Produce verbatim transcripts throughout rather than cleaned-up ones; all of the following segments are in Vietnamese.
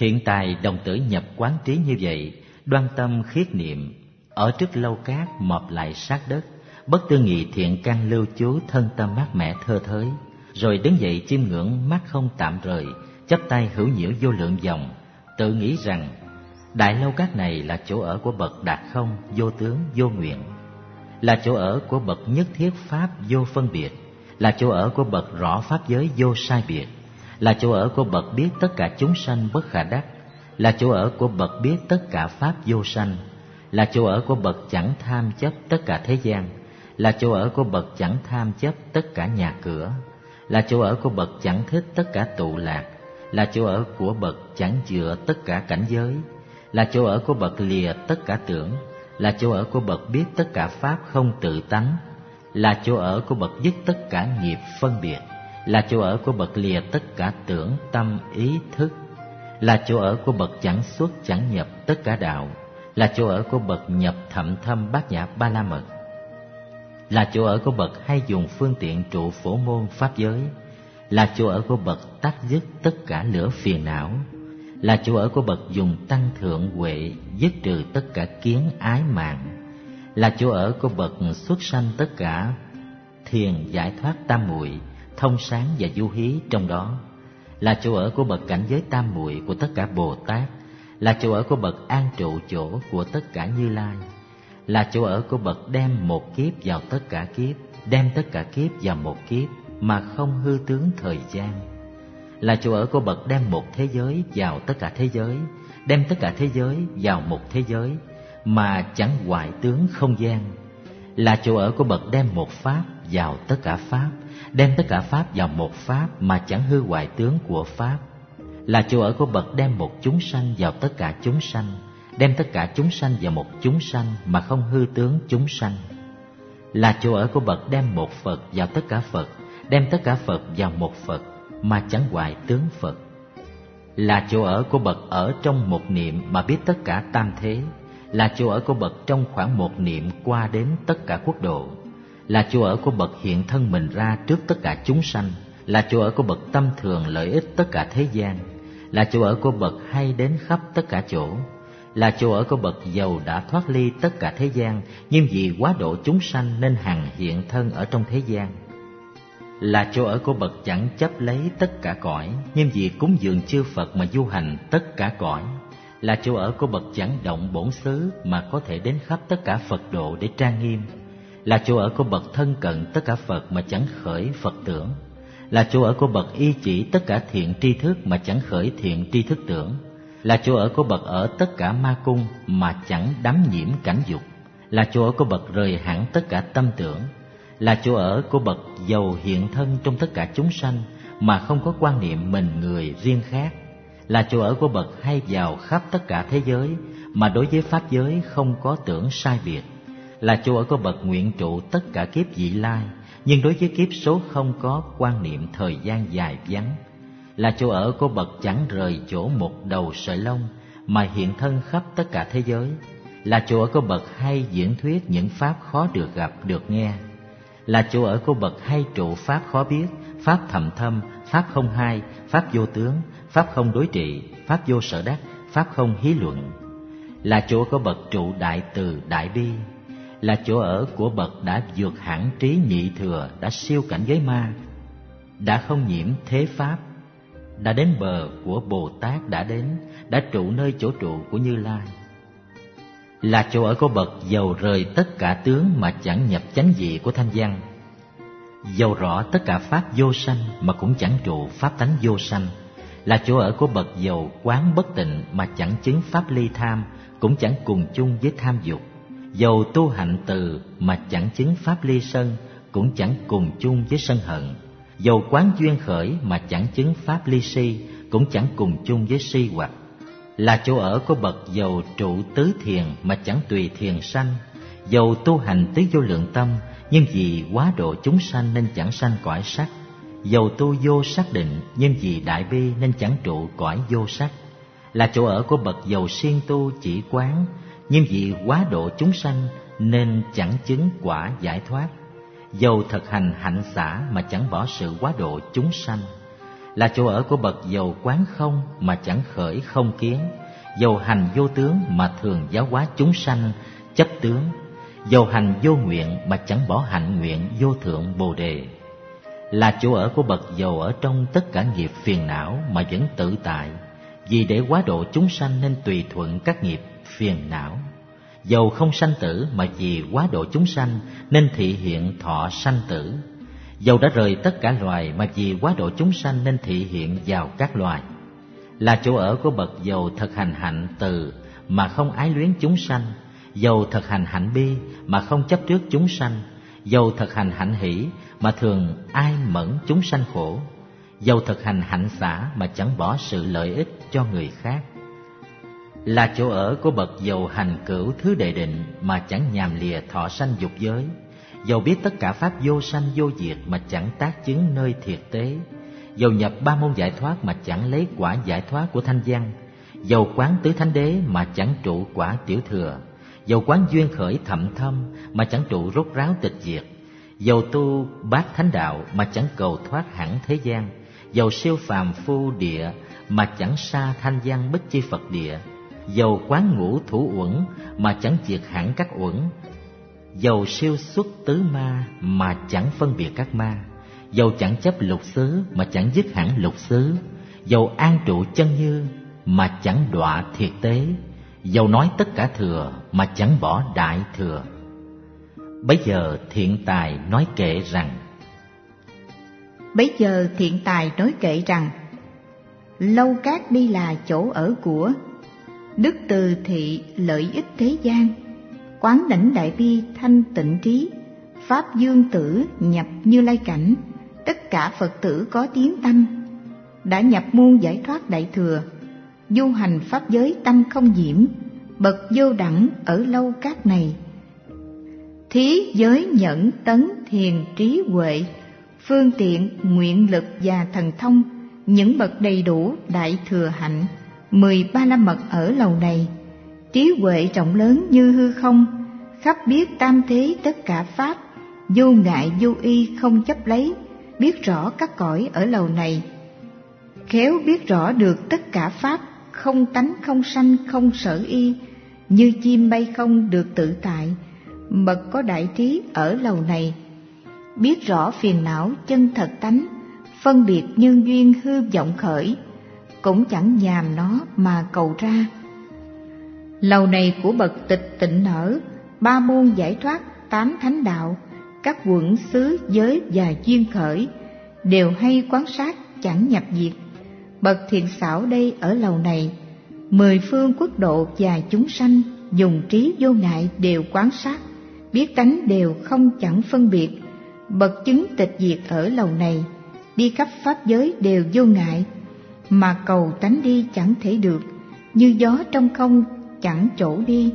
Thiện tài đồng tử nhập quán trí như vậy, đoan tâm khiết niệm, ở trước lâu cát mọp lại sát đất, bất tư nghị thiện căn lưu trú, thân tâm mát mẻ thơ thới. Rồi đứng dậy chiêm ngưỡng, mắt không tạm rời, chắp tay hữu nhiễu vô lượng vòng, tự nghĩ rằng đại lâu cát này là chỗ ở của bậc đạt không, vô tướng, vô nguyện, là chỗ ở của bậc nhất thiết pháp vô phân biệt, là chỗ ở của bậc rõ pháp giới vô sai biệt, là chỗ ở của bậc biết tất cả chúng sanh bất khả đắc, là chỗ ở của bậc biết tất cả pháp vô sanh, là chỗ ở của bậc chẳng tham chấp tất cả thế gian, là chỗ ở của bậc chẳng tham chấp tất cả nhà cửa, là chỗ ở của bậc chẳng thích tất cả tụ lạc, là chỗ ở của bậc chẳng chừa tất cả cảnh giới, là chỗ ở của bậc lìa tất cả tưởng, là chỗ ở của bậc biết tất cả pháp không tự tánh, là chỗ ở của bậc dứt tất cả nghiệp phân biệt, là chỗ ở của bậc lìa tất cả tưởng tâm ý thức, là chỗ ở của bậc chẳng xuất chẳng nhập tất cả đạo, là chỗ ở của bậc nhập thậm thâm bát nhã ba la mật, là chỗ ở của bậc hay dùng phương tiện trụ phổ môn pháp giới, là chỗ ở của bậc tắt dứt tất cả lửa phiền não, là chỗ ở của bậc dùng tăng thượng huệ dứt trừ tất cả kiến ái mạng, là chỗ ở của bậc xuất sanh tất cả thiền giải thoát tam muội, thông sáng và du hí trong đó, là chỗ ở của bậc cảnh giới tam muội của tất cả Bồ Tát, là chỗ ở của bậc an trụ chỗ của tất cả Như Lai, là chỗ ở của bậc đem một kiếp vào tất cả kiếp, đem tất cả kiếp vào một kiếp mà không hư tướng thời gian, là chỗ ở của bậc đem một thế giới vào tất cả thế giới, đem tất cả thế giới vào một thế giới mà chẳng hoại tướng không gian, là chỗ ở của bậc đem một pháp vào tất cả pháp, đem tất cả pháp vào một pháp mà chẳng hư hoại tướng của pháp, là chỗ ở của bậc đem một chúng sanh vào tất cả chúng sanh, đem tất cả chúng sanh vào một chúng sanh mà không hư tướng chúng sanh, là chỗ ở của bậc đem một Phật vào tất cả Phật, đem tất cả Phật vào một Phật mà chẳng hoại tướng Phật, là chỗ ở của bậc ở trong một niệm mà biết tất cả tam thế, là chỗ ở của bậc trong khoảng một niệm qua đến tất cả quốc độ, là chỗ ở của bậc hiện thân mình ra trước tất cả chúng sanh, là chỗ ở của bậc tâm thường lợi ích tất cả thế gian, là chỗ ở của bậc hay đến khắp tất cả chỗ, là chỗ ở của bậc giàu đã thoát ly tất cả thế gian, nhưng vì quá độ chúng sanh nên hằng hiện thân ở trong thế gian, là chỗ ở của bậc chẳng chấp lấy tất cả cõi, nhưng vì cúng dường chư Phật mà du hành tất cả cõi, là chỗ ở của bậc chẳng động bổn xứ mà có thể đến khắp tất cả Phật độ để trang nghiêm, là chỗ ở của bậc thân cận tất cả Phật mà chẳng khởi Phật tưởng, là chỗ ở của bậc y chỉ tất cả thiện tri thức mà chẳng khởi thiện tri thức tưởng, là chỗ ở của bậc ở tất cả ma cung mà chẳng đắm nhiễm cảnh dục, là chỗ ở của bậc rời hẳn tất cả tâm tưởng, là chỗ ở của bậc giàu hiện thân trong tất cả chúng sanh mà không có quan niệm mình người riêng khác, là chỗ ở của bậc hay vào khắp tất cả thế giới mà đối với pháp giới không có tưởng sai biệt, là chỗ ở của bậc nguyện trụ tất cả kiếp vị lai, nhưng đối với kiếp số không có quan niệm thời gian dài vắng, là chỗ ở của bậc chẳng rời chỗ một đầu sợi lông mà hiện thân khắp tất cả thế giới, là chỗ ở của bậc hay diễn thuyết những pháp khó được gặp được nghe, là chỗ ở của bậc hay trụ pháp khó biết, pháp thầm thâm, pháp không hai, pháp vô tướng, pháp không đối trị, pháp vô sở đắc, pháp không hí luận, là chỗ của bậc trụ đại từ đại bi, là chỗ ở của bậc đã vượt hẳn trí nhị thừa, đã siêu cảnh giới ma, đã không nhiễm thế pháp, đã đến bờ của Bồ Tát đã đến, đã trụ nơi chỗ trụ của Như Lai, là chỗ ở của bậc giàu rời tất cả tướng mà chẳng nhập chánh vị của thanh văn, giàu rõ tất cả pháp vô sanh mà cũng chẳng trụ pháp tánh vô sanh, là chỗ ở của bậc giàu quán bất tịnh mà chẳng chứng pháp ly tham, cũng chẳng cùng chung với tham dục, giàu tu hạnh từ mà chẳng chứng pháp ly sân, cũng chẳng cùng chung với sân hận, giàu quán duyên khởi mà chẳng chứng pháp ly si, cũng chẳng cùng chung với si hoặc, là chỗ ở của bậc giàu trụ tứ thiền mà chẳng tùy thiền sanh, giàu tu hành tứ vô lượng tâm, nhưng vì quá độ chúng sanh nên chẳng sanh cõi sắc, giàu tu vô sắc định, nhưng vì đại bi nên chẳng trụ cõi vô sắc, là chỗ ở của bậc giàu siêng tu chỉ quán, nhưng vì quá độ chúng sanh nên chẳng chứng quả giải thoát, giàu thực hành hạnh xả mà chẳng bỏ sự quá độ chúng sanh, là chỗ ở của bậc dầu quán không mà chẳng khởi không kiến, dầu hành vô tướng mà thường giáo hóa chúng sanh chấp tướng, dầu hành vô nguyện mà chẳng bỏ hạnh nguyện vô thượng bồ đề. Là chỗ ở của bậc dầu ở trong tất cả nghiệp phiền não mà vẫn tự tại, vì để hóa độ chúng sanh nên tùy thuận các nghiệp phiền não. Dầu không sanh tử mà vì hóa độ chúng sanh nên thị hiện thọ sanh tử. Dầu đã rời tất cả loài mà vì hóa độ chúng sanh nên thị hiện vào các loài. Là chỗ ở của bậc dầu thực hành hạnh từ mà không ái luyến chúng sanh, dầu thực hành hạnh bi mà không chấp trước chúng sanh, dầu thực hành hạnh hỷ mà thường ai mẫn chúng sanh khổ, dầu thực hành hạnh xả mà chẳng bỏ sự lợi ích cho người khác. Là chỗ ở của bậc dầu hành cửu thứ đệ định mà chẳng nhàm lìa thọ sanh dục giới, dầu biết tất cả pháp vô sanh vô diệt mà chẳng tác chứng nơi thiệt tế, dầu nhập ba môn giải thoát mà chẳng lấy quả giải thoát của thanh văn, dầu quán tứ thánh đế mà chẳng trụ quả tiểu thừa, dầu quán duyên khởi thậm thâm mà chẳng trụ rốt ráo tịch diệt, dầu tu bát thánh đạo mà chẳng cầu thoát hẳn thế gian, dầu siêu phàm phu địa mà chẳng xa thanh văn bích chi Phật địa, dầu quán ngũ thủ uẩn mà chẳng diệt hẳn các uẩn, dầu siêu xuất tứ ma mà chẳng phân biệt các ma, dầu chẳng chấp lục xứ mà chẳng dứt hẳn lục xứ, dầu an trụ chân như mà chẳng đọa thiệt tế, dầu nói tất cả thừa mà chẳng bỏ đại thừa. Bấy giờ thiện tài nói kệ rằng Bấy giờ thiện tài nói kệ rằng Lâu Cát đi là chỗ ở của đức từ thị lợi ích thế gian, quán đảnh đại bi thanh tịnh trí, pháp dương tử nhập Như Lai cảnh, tất cả Phật tử có tiếng tâm, đã nhập môn giải thoát đại thừa, du hành pháp giới tâm không nhiễm, bậc vô đẳng ở Lâu Cát này. Thí giới nhẫn tấn thiền trí huệ, phương tiện nguyện lực và thần thông, những bậc đầy đủ đại thừa hạnh, mười ba la mật ở lầu này. Trí huệ rộng lớn như hư không, khắp biết tam thế tất cả pháp, vô ngại vô y không chấp lấy, biết rõ các cõi ở lầu này. Khéo biết rõ được tất cả pháp, không tánh không sanh không sở y, như chim bay không được tự tại. Bậc có đại trí ở lầu này, biết rõ phiền não chân thật tánh, phân biệt nhân duyên hư vọng khởi, cũng chẳng nhàm nó mà cầu ra. Lầu này của bậc tịch tịnh nở, ba môn giải thoát, tám thánh đạo, các quận xứ giới và duyên khởi, đều hay quán sát chẳng nhập diệt. Bậc thiện xảo đây ở lầu này, mười phương quốc độ và chúng sanh, dùng trí vô ngại đều quán sát, biết tánh đều không chẳng phân biệt. Bậc chứng tịch diệt ở lầu này, đi khắp pháp giới đều vô ngại, mà cầu tánh đi chẳng thể được, như gió trong không chẳng chỗ đi.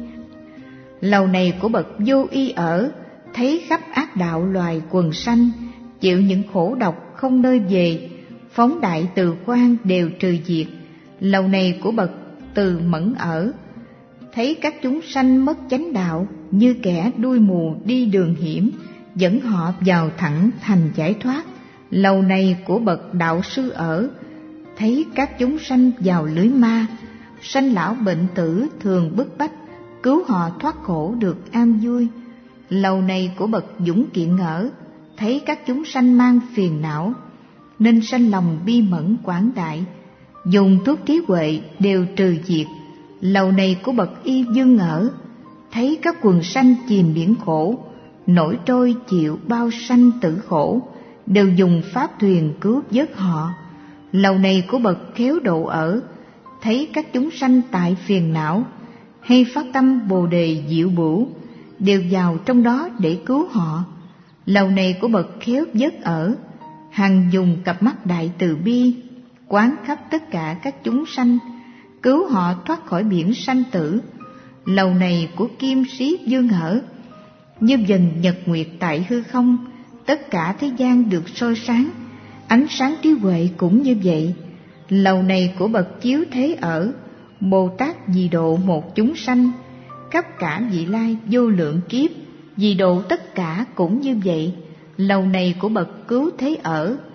Lầu này của bậc vô y ở, thấy khắp ác đạo loài quần sanh, chịu những khổ độc không nơi về, phóng đại từ quan đều trừ diệt. Lầu này của bậc từ mẫn ở, thấy các chúng sanh mất chánh đạo, như kẻ đuôi mù đi đường hiểm, dẫn họ vào thẳng thành giải thoát. Lầu này của bậc đạo sư ở, thấy các chúng sanh vào lưới ma, sanh lão bệnh tử thường bức bách, cứu họ thoát khổ được an vui. Lầu này của bậc dũng kiện ở, thấy các chúng sanh mang phiền não, nên sanh lòng bi mẫn quảng đại, dùng thuốc trí huệ đều trừ diệt. Lầu này của bậc y dương ở, thấy các quần sanh chìm biển khổ, nổi trôi chịu bao sanh tử khổ, đều dùng pháp thuyền cứu vớt họ. Lầu này của bậc khéo độ ở, thấy các chúng sanh tại phiền não, hay phát tâm bồ đề diệu bửu, đều vào trong đó để cứu họ. Lầu này của bậc khéo vớt ở, hằng dùng cặp mắt đại từ bi, quán khắp tất cả các chúng sanh, cứu họ thoát khỏi biển sanh tử. Lầu này của kim sĩ dương ở, như dần nhật nguyệt tại hư không, tất cả thế gian được soi sáng, ánh sáng trí huệ cũng như vậy. Lầu này của bậc chiếu thế ở, Bồ Tát vì độ một chúng sanh, khắp cả vị lai vô lượng kiếp, vì độ tất cả cũng như vậy. Lầu này của bậc cứu thế ở,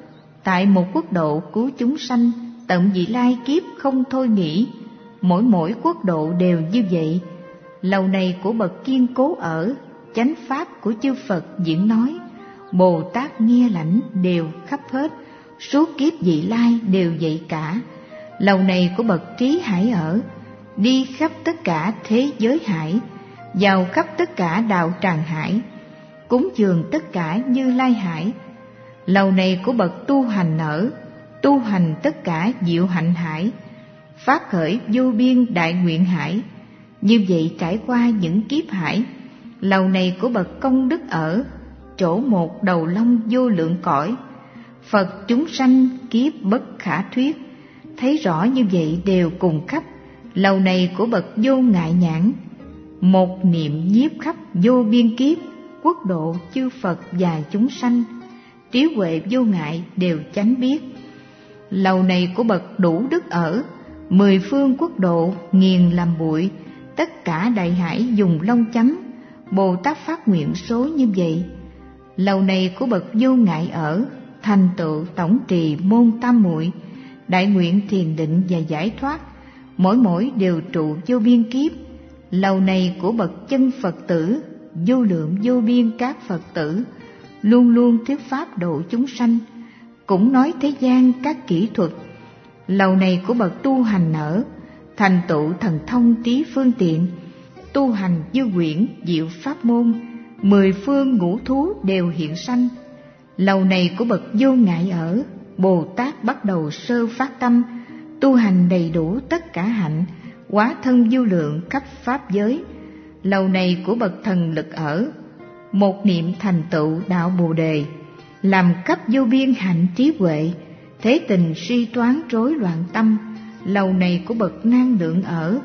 tại một quốc độ cứu chúng sanh, tận vị lai kiếp không thôi nghỉ. Mỗi mỗi quốc độ đều như vậy. Lầu này của bậc kiên cố ở, chánh pháp của chư Phật diễn nói, Bồ Tát nghe lãnh đều khắp hết, suốt kiếp vị lai đều vậy cả. Lầu này của bậc trí hải ở, đi khắp tất cả thế giới hải, vào khắp tất cả đạo tràng hải, cúng dường tất cả Như Lai hải. Lầu này của bậc tu hành ở, tu hành tất cả diệu hạnh hải, phát khởi vô biên đại nguyện hải. Như vậy trải qua những kiếp hải. Lầu này của bậc công đức ở, chỗ một đầu long vô lượng cõi, Phật chúng sanh kiếp bất khả thuyết. Thấy rõ như vậy đều cùng khắp. Lầu này của bậc vô ngại nhãn, một niệm nhiếp khắp vô biên kiếp, quốc độ chư Phật và chúng sanh, trí huệ vô ngại đều chánh biết. Lầu này của bậc đủ đức ở, mười phương quốc độ nghiền làm bụi, tất cả đại hải dùng long chấm, Bồ Tát phát nguyện số như vậy. Lầu này của bậc vô ngại ở, thành tựu tổng trì môn tam muội, đại nguyện thiền định và giải thoát, mỗi mỗi đều trụ vô biên kiếp. Lầu này của bậc chân Phật tử, vô lượng vô biên các Phật tử, luôn luôn thuyết pháp độ chúng sanh, cũng nói thế gian các kỹ thuật. Lầu này của bậc tu hành ở, thành tựu thần thông trí phương tiện, tu hành như quyển diệu pháp môn, mười phương ngũ thú đều hiện sanh. Lầu này của bậc vô ngại ở, Bồ Tát bắt đầu sơ phát tâm, tu hành đầy đủ tất cả hạnh, hóa thân vô lượng khắp pháp giới. Lầu này của bậc thần lực ở, một niệm thành tựu đạo Bồ đề, làm khắp vô biên hạnh trí huệ, thế tình suy toán rối loạn tâm. Lầu này của bậc năng lượng ở,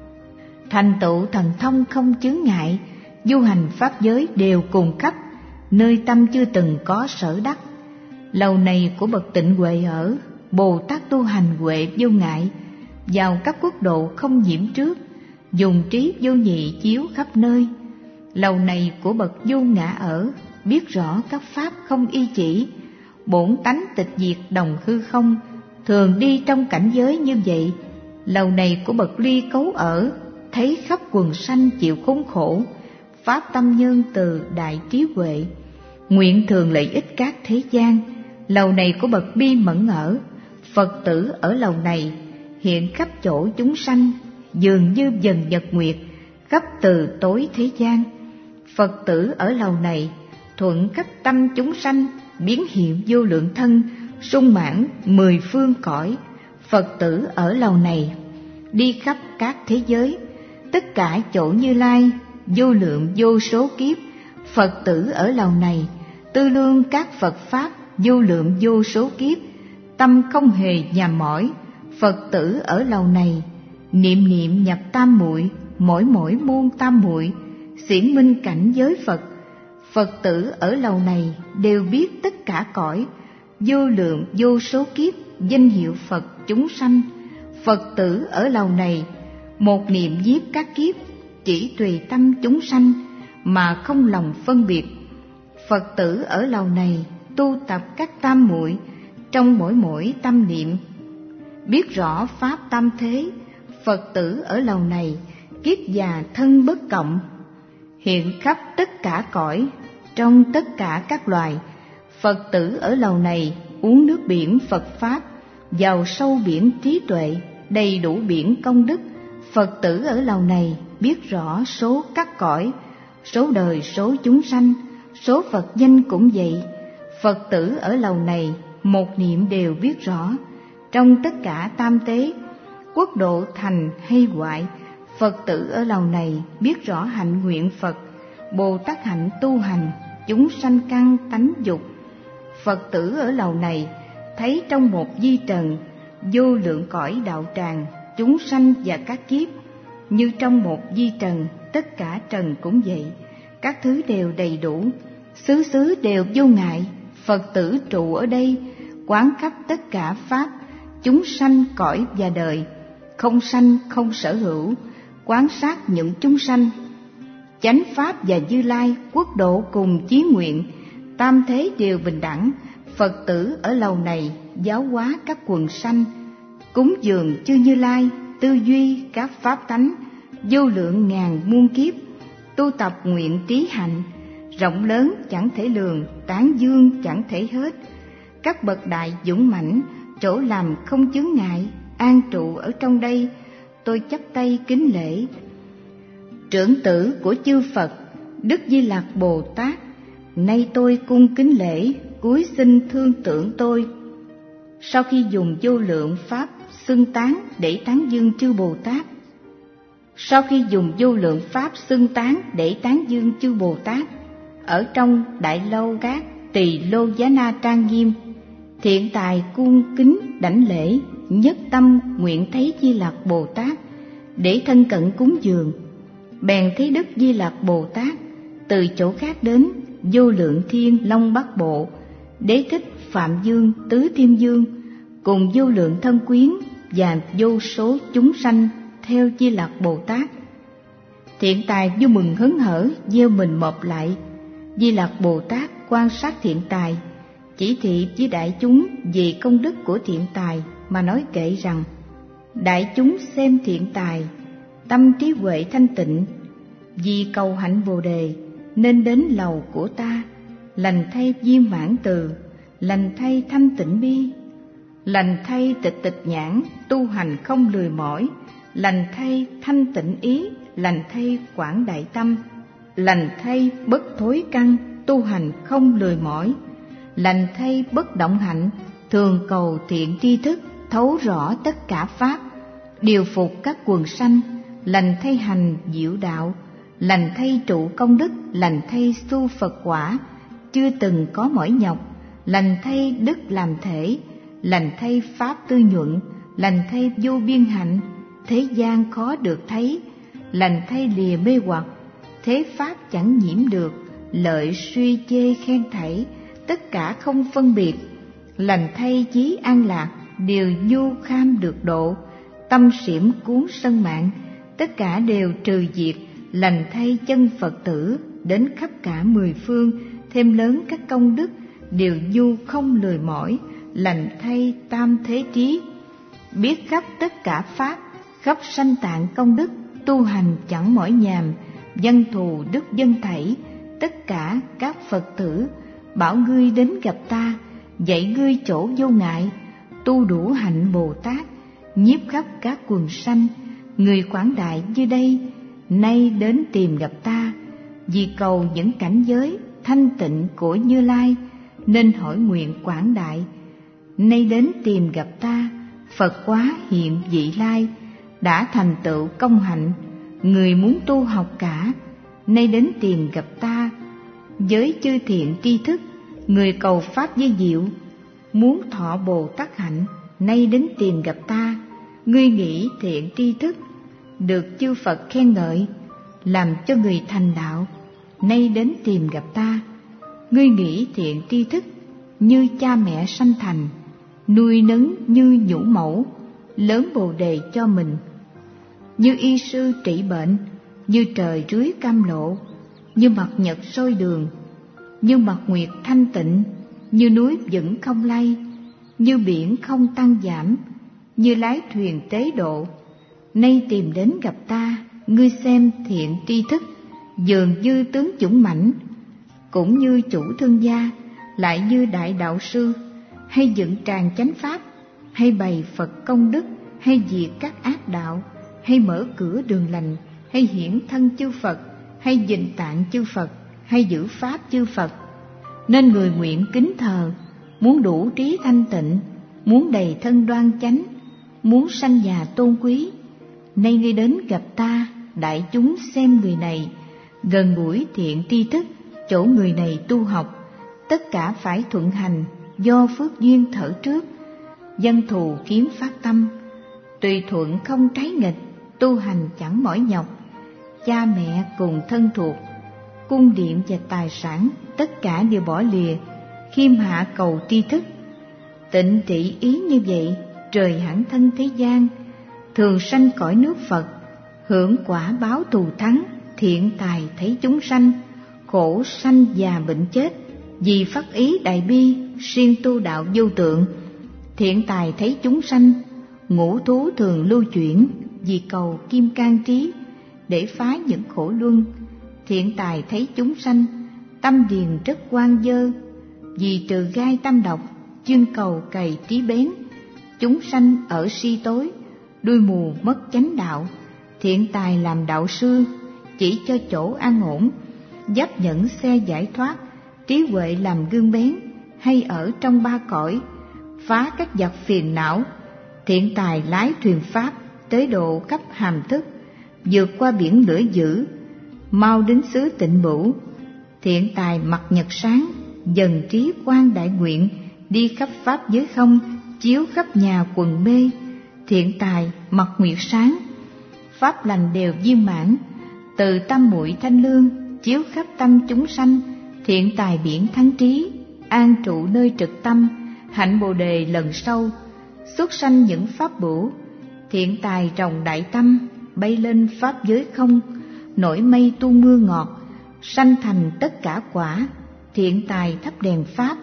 thành tựu thần thông không chướng ngại, du hành pháp giới đều cùng khắp, nơi tâm chưa từng có sở đắc. Lầu này của bậc tịnh huệ ở, Bồ Tát tu hành huệ vô ngại, vào các quốc độ không nhiễm trước, dùng trí vô nhị chiếu khắp nơi. Lầu này của bậc vô ngã ở, biết rõ các pháp không y chỉ, bổn tánh tịch diệt đồng hư không, thường đi trong cảnh giới như vậy. Lầu này của bậc ly cấu ở, thấy khắp quần sanh chịu khốn khổ, pháp tâm nhân từ đại trí huệ, nguyện thường lợi ích các thế gian. Lầu này của bậc bi mẫn ở, Phật tử ở lầu này hiện khắp chỗ chúng sanh, dường như dần nhật nguyệt, khắp từ tối thế gian. Phật tử ở lầu này thuận khắp tâm chúng sanh, biến hiện vô lượng thân, sung mãn mười phương cõi. Phật tử ở lầu này đi khắp các thế giới, tất cả chỗ Như Lai, vô lượng vô số kiếp. Phật tử ở lầu này tư lương các Phật pháp, vô lượng vô số kiếp, tâm không hề nhàm mỏi. Phật tử ở lầu này niệm niệm nhập tam muội, mỗi mỗi môn tam muội, xiển minh cảnh giới Phật. Phật tử ở lầu này đều biết tất cả cõi, vô lượng vô số kiếp, danh hiệu Phật chúng sanh. Phật tử ở lầu này một niệm giết các kiếp, chỉ tùy tâm chúng sanh mà không lòng phân biệt. Phật tử ở lầu này tu tập các tam muội, trong mỗi mỗi tâm niệm biết rõ pháp tam thế. Phật tử ở lầu này kiết già thân bất cộng, hiện khắp tất cả cõi, trong tất cả các loài. Phật tử ở lầu này uống nước biển Phật pháp, vào sâu biển trí tuệ, đầy đủ biển công đức. Phật tử ở lầu này biết rõ số các cõi, số đời số chúng sanh, số Phật danh cũng vậy. Phật tử ở lầu này một niệm đều biết rõ, trong tất cả tam tế, quốc độ thành hay hoại. Phật tử ở lầu này biết rõ hạnh nguyện Phật, Bồ Tát hạnh tu hành, chúng sanh căn tánh dục. Phật tử ở lầu này thấy trong một di trần, vô lượng cõi đạo tràng, chúng sanh và các kiếp, như trong một di trần, tất cả trần cũng vậy, các thứ đều đầy đủ, xứ xứ đều vô ngại. Phật tử trụ ở đây, quán khắp tất cả pháp, chúng sanh cõi và đời, không sanh không sở hữu, quán sát những chúng sanh. Chánh pháp và Như Lai, quốc độ cùng chí nguyện, tam thế đều bình đẳng, Phật tử ở lầu này giáo hóa các quần sanh, cúng dường chư Như Lai, tư duy các pháp tánh, vô lượng ngàn muôn kiếp, tu tập nguyện trí hạnh, rộng lớn chẳng thể lường, tán dương chẳng thể hết. Các bậc đại dũng mãnh, chỗ làm không chướng ngại, an trụ ở trong đây, tôi chắp tay kính lễ. Trưởng tử của chư Phật, Đức Di Lặc Bồ Tát, nay tôi cung kính lễ, cúi xin thương tưởng tôi. Sau khi dùng vô lượng pháp xưng tán để tán dương chư Bồ Tát, sau khi dùng vô lượng pháp xưng tán để tán dương chư Bồ Tát, ở trong đại lâu các Tỳ Lô Giá Na trang nghiêm, thiện tài cung kính đảnh lễ, nhất tâm nguyện thấy Di Lặc Bồ Tát để thân cận cúng dường. Bèn thấy Đức Di Lặc Bồ Tát từ chỗ khác đến, vô lượng thiên long bát bộ, Đế Thích, Phạm Dương, Tứ Thiên Dương cùng vô lượng thân quyến và vô số chúng sanh theo Di Lặc Bồ Tát. Thiện tài vui mừng hớn hở gieo mình mọp lại. Di Lặc Bồ Tát quan sát thiện tài, chỉ thị với đại chúng về công đức của thiện tài mà nói kệ rằng: đại chúng xem thiện tài, tâm trí huệ thanh tịnh, vì cầu hạnh Bồ đề nên đến lầu của ta. Lành thay viên mãn từ, lành thay thanh tịnh bi, lành thay tịch tịch nhãn, tu hành không lười mỏi, lành thay thanh tịnh ý, lành thay quảng đại tâm, lành thay bất thối căn, tu hành không lười mỏi, lành thay bất động hạnh, thường cầu thiện tri thức, thấu rõ tất cả pháp, điều phục các quần sanh, lành thay hành diệu đạo, lành thay trụ công đức, lành thay su Phật quả, chưa từng có mỏi nhọc, lành thay đức làm thể, lành thay pháp tư nhuận, lành thay vô biên hạnh, thế gian khó được thấy, lành thay lìa mê hoặc, thế pháp chẳng nhiễm được, lợi suy chê khen thảy, tất cả không phân biệt, lành thay chí an lạc, điều nhu kham được độ, tâm xiểm cuốn sân mạng, tất cả đều trừ diệt, lành thay chân Phật tử đến khắp cả mười phương, thêm lớn các công đức, điều nhu không lười mỏi, lành thay tam thế trí, biết khắp tất cả pháp, khắp sanh tạng công đức, tu hành chẳng mỏi nhàm, dân thù đức dân thảy, tất cả các Phật tử bảo ngươi đến gặp ta, dạy ngươi chỗ vô ngại, tu đủ hạnh Bồ Tát, nhiếp khắp các quần sanh, người quảng đại như đây, nay đến tìm gặp ta, vì cầu những cảnh giới thanh tịnh của Như Lai, nên hỏi nguyện quảng đại. Nay đến tìm gặp ta, Phật quá hiện vị lai, đã thành tựu công hạnh, người muốn tu học cả, nay đến tìm gặp ta, với chư thiện tri thức, người cầu pháp với diệu, muốn thọ Bồ Tát hạnh, nay đến tìm gặp ta, ngươi nghĩ thiện tri thức, được chư Phật khen ngợi, làm cho người thành đạo, nay đến tìm gặp ta, ngươi nghĩ thiện tri thức, như cha mẹ sanh thành, nuôi nấng như nhũ mẫu, lớn Bồ đề cho mình, như y sư trị bệnh, như trời rưới cam lộ, như mặt nhật soi đường, như mặt nguyệt thanh tịnh, như núi vững không lay, như biển không tăng giảm, như lái thuyền tế độ. Nay tìm đến gặp ta, ngươi xem thiện tri thức, dường như tướng dũng mãnh, cũng như chủ thương gia, lại như đại đạo sư, hay dựng tràng chánh pháp, hay bày Phật công đức, hay diệt các ác đạo, hay mở cửa đường lành, hay hiển thân chư Phật, hay dình tạng chư Phật, hay giữ pháp chư Phật. Nên người nguyện kính thờ, muốn đủ trí thanh tịnh, muốn đầy thân đoan chánh, muốn sanh già tôn quý. Nay ngươi đến gặp ta, đại chúng xem người này, gần gũi thiện tri thức, chỗ người này tu học, tất cả phải thuận hành, do phước duyên thở trước, dân thù kiếm phát tâm, tùy thuận không trái nghịch, tu hành chẳng mỏi nhọc, cha mẹ cùng thân thuộc, cung điện và tài sản, tất cả đều bỏ lìa, khiêm hạ cầu tri thức. Tịnh trị ý như vậy, trời hẳn thân thế gian, thường sanh cõi nước Phật, hưởng quả báo thù thắng, thiện tài thấy chúng sanh, khổ sanh già bệnh chết, vì phát ý đại bi, siêng tu đạo vô tượng. Thiện tài thấy chúng sanh, ngũ thú thường lưu chuyển, vì cầu kim cang trí, để phá những khổ luân. Thiện tài thấy chúng sanh, tâm điền rất quan dơ, vì trừ gai tâm độc, chuyên cầu cày trí bén. Chúng sanh ở si tối, đuôi mù mất chánh đạo. Thiện tài làm đạo sư, chỉ cho chỗ an ổn, dấp nhẫn xe giải thoát. Trí huệ làm gương bén, hay ở trong ba cõi, phá các vật phiền não. Thiện tài lái thuyền pháp, tới độ khắp hàm thức, vượt qua biển lửa dữ, mau đến xứ Tịnh Bửu. Thiện tài mặt nhật sáng, dần trí quan đại nguyện, đi khắp pháp giới không, chiếu khắp nhà quần mê. Thiện tài mặt nguyệt sáng, pháp lành đều viên mãn, từ tâm muội thanh lương, chiếu khắp tâm chúng sanh. Thiện tài biển thắng trí, an trụ nơi trực tâm, hạnh bồ đề lần sâu, xuất sanh những pháp bửu. Thiện tài trồng đại tâm, bay lên pháp giới không, nổi mây tu mưa ngọt, sanh thành tất cả quả. Thiện tài thắp đèn pháp,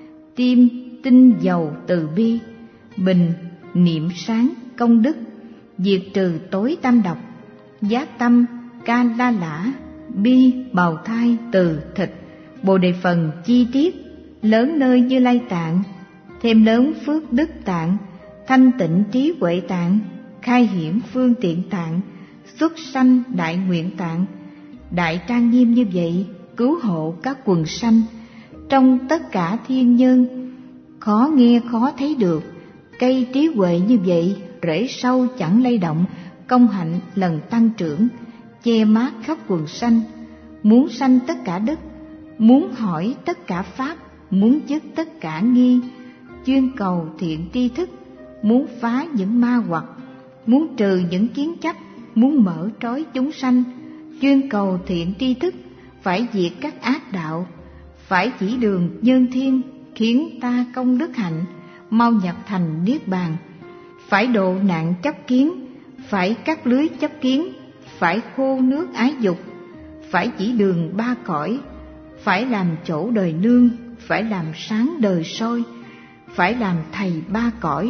tim tinh dầu từ bi, bình niệm sáng công đức, diệt trừ tối tâm độc. Giác tâm ca la lã, bi bào thai từ thịt, bồ đề phần chi tiết, lớn nơi Như Lai tạng, thêm lớn phước đức tạng, thanh tịnh trí huệ tạng, khai hiển phương tiện tạng, xuất sanh đại nguyện tạng. Đại trang nghiêm như vậy, cứu hộ các quần sanh, trong tất cả thiên nhân, khó nghe khó thấy được. Cây trí huệ như vậy, rễ sâu chẳng lay động, công hạnh lần tăng trưởng, che mát khắp quần sanh. Muốn sanh tất cả đức, muốn hỏi tất cả pháp, muốn dứt tất cả nghi, chuyên cầu thiện tri thức, muốn phá những ma hoặc, muốn trừ những kiến chấp, muốn mở trói chúng sanh. Chuyên cầu thiện tri thức, phải diệt các ác đạo, phải chỉ đường nhân thiên, khiến ta công đức hạnh, mau nhập thành niết bàn. Phải độ nạn chấp kiến, phải cắt lưới chấp kiến, phải khô nước ái dục, phải chỉ đường ba cõi, phải làm chỗ đời nương, phải làm sáng đời soi, phải làm thầy ba cõi.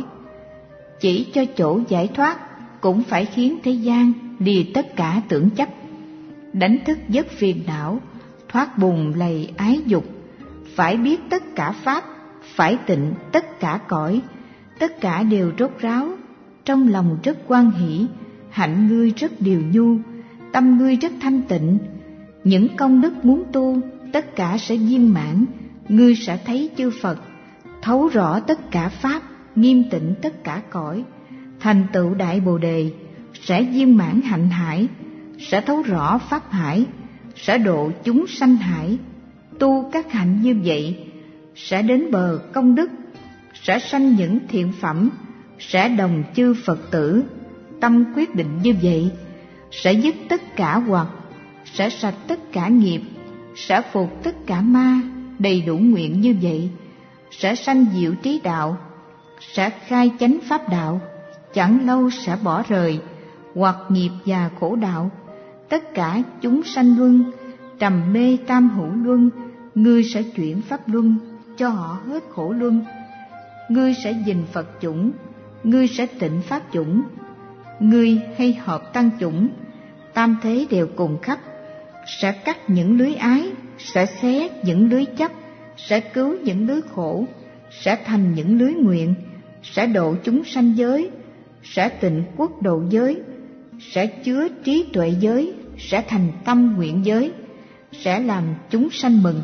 Chỉ cho chỗ giải thoát, cũng phải khiến thế gian lìa tất cả tưởng chấp, đánh thức giấc phiền não, thoát bùn lầy ái dục. Phải biết tất cả pháp, phải tịnh tất cả cõi, tất cả đều rốt ráo, trong lòng rất hoan hỷ. Hạnh ngươi rất điều nhu, tâm ngươi rất thanh tịnh. Những công đức muốn tu, tất cả sẽ viên mãn. Ngươi sẽ thấy chư Phật, thấu rõ tất cả pháp, nghiêm tịnh tất cả cõi. Thành tựu đại bồ đề, sẽ viên mãn hạnh hải, sẽ thấu rõ pháp hải, sẽ độ chúng sanh hải. Tu các hạnh như vậy, sẽ đến bờ công đức, sẽ sanh những thiện phẩm, sẽ đồng chư Phật tử. Tâm quyết định như vậy, sẽ dứt tất cả hoặc, sẽ sạch tất cả nghiệp, sẽ phục tất cả ma. Đầy đủ nguyện như vậy, sẽ sanh diệu trí đạo, sẽ khai chánh pháp đạo, chẳng lâu sẽ bỏ rời hoặc nghiệp và khổ đạo. Tất cả chúng sanh luân, trầm mê tam hữu luân, ngươi sẽ chuyển pháp luân, cho họ hết khổ luân. Ngươi sẽ dình Phật chủng, ngươi sẽ tịnh pháp chủng. Ngươi hay hợp tăng chủng, tam thế đều cùng khắp. Sẽ cắt những lưới ái, sẽ xé những lưới chấp, sẽ cứu những lưới khổ, sẽ thành những lưới nguyện, sẽ độ chúng sanh giới, sẽ tịnh quốc độ giới, sẽ chứa trí tuệ giới, sẽ thành tâm nguyện giới, sẽ làm chúng sanh mừng,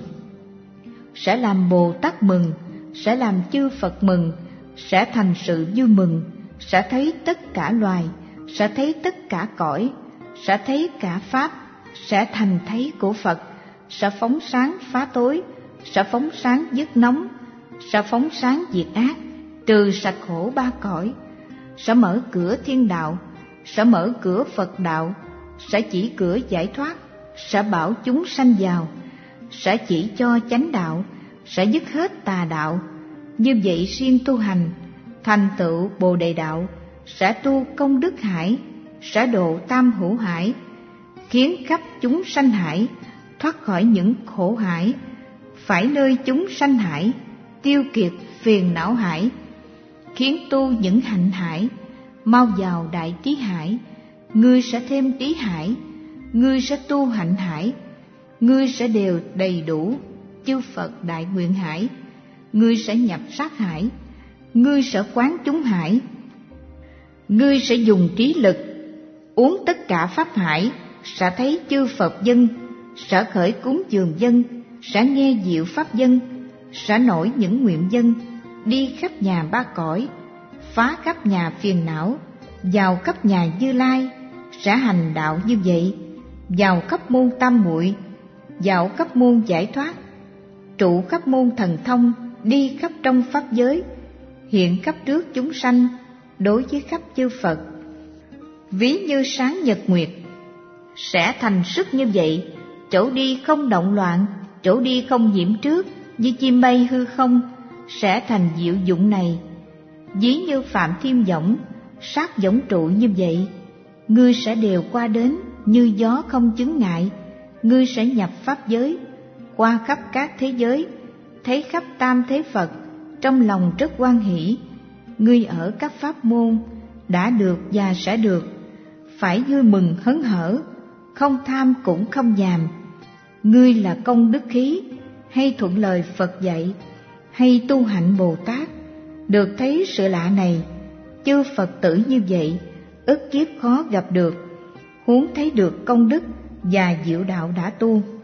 sẽ làm Bồ Tát mừng, sẽ làm chư Phật mừng, sẽ thành sự vui mừng, sẽ thấy tất cả loài, sẽ thấy tất cả cõi, sẽ thấy cả pháp, sẽ thành thấy của Phật, sẽ phóng sáng phá tối, sẽ phóng sáng dứt nóng, sẽ phóng sáng diệt ác, trừ sạch khổ ba cõi, sẽ mở cửa thiên đạo, sẽ mở cửa Phật đạo, sẽ chỉ cửa giải thoát, sẽ bảo chúng sanh vào, sẽ chỉ cho chánh đạo, sẽ dứt hết tà đạo. Như vậy siêng tu hành, thành tựu Bồ Đề đạo, sẽ tu công đức hải, sẽ độ tam hữu hải, khiến khắp chúng sanh hải thoát khỏi những khổ hải. Phải nơi chúng sanh hải, tiêu kiệt phiền não hải, khiến tu những hạnh hải, mau vào đại trí hải. Ngươi sẽ thêm trí hải, ngươi sẽ tu hạnh hải, ngươi sẽ đều đầy đủ chư Phật đại nguyện hải, ngươi sẽ nhập sát hải, ngươi sẽ quán chúng hải, ngươi sẽ dùng trí lực uống tất cả pháp hải, sẽ thấy chư Phật dân, sẽ khởi cúng dường dân, sẽ nghe diệu pháp dân, sẽ nổi những nguyện dân, đi khắp nhà ba cõi, phá khắp nhà phiền não, vào khắp nhà Như Lai, sẽ hành đạo như vậy, vào khắp môn tam muội, vào khắp môn giải thoát, trụ khắp môn thần thông, đi khắp trong pháp giới, hiện khắp trước chúng sanh, đối với khắp chư Phật. Ví như sáng nhật nguyệt, sẽ thành sức như vậy, chỗ đi không động loạn, chỗ đi không nhiễm trước, như chim bay hư không, sẽ thành diệu dụng này. Ví như phạm thiên võng, sát võng trụ như vậy, ngươi sẽ đều qua đến như gió không chướng ngại, ngươi sẽ nhập pháp giới, qua khắp các thế giới, thấy khắp tam thế Phật, trong lòng rất hoan hỷ. Ngươi ở các pháp môn đã được và sẽ được, phải vui mừng hớn hở, không tham cũng không nhàm. Ngươi là công đức khí, hay thuận lời Phật dạy, hay tu hạnh Bồ Tát, được thấy sự lạ này. Chư Phật tử như vậy, ức kiếp khó gặp được, huống thấy được công đức và diệu đạo đã tu.